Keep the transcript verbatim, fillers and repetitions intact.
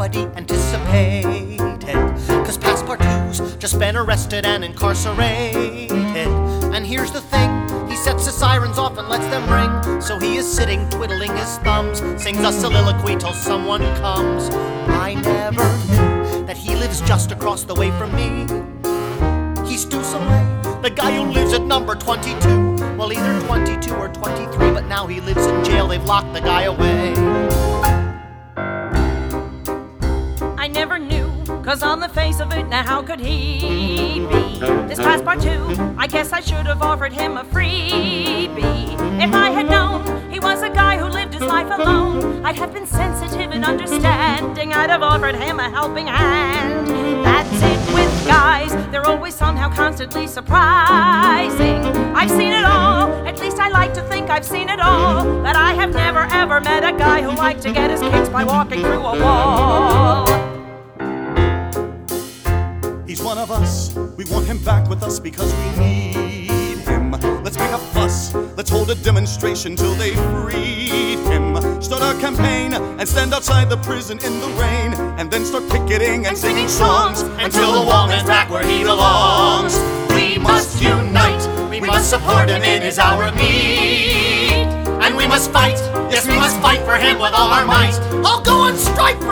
nobody anticipated, 'cause Passepartout's just been arrested and incarcerated. And here's the thing, he sets the sirens off and lets them ring. So he is sitting twiddling his thumbs, sings a soliloquy till someone comes. I never knew that he lives just across the way from me. He's Dusoleil, the guy who lives at number twenty-two. Well, either twenty-two or twenty-three, but now he lives in jail, they've locked the guy away. I never knew, 'cause on the face of it, now how could he be this Passepartout? I guess I should have offered him a freebie. If I had known he was a guy who lived his life alone, I'd have been sensitive and understanding. I'd have offered him a helping hand. That's it with guys, they're always somehow constantly surprising. I've seen it all, at least I like to think I've seen it all. But I have never ever met a guy who liked to get his kicks by walking through a wall. He's one of us, we want him back with us because we need him. Let's make a fuss, let's hold a demonstration till they freed him. Start our campaign and stand outside the prison in the rain, and then start picketing and, and singing songs until the wall man's back where he belongs. We must unite, we must support him in his hour of need. And we must fight, yes we must fight for him with all our might. I'll go on strike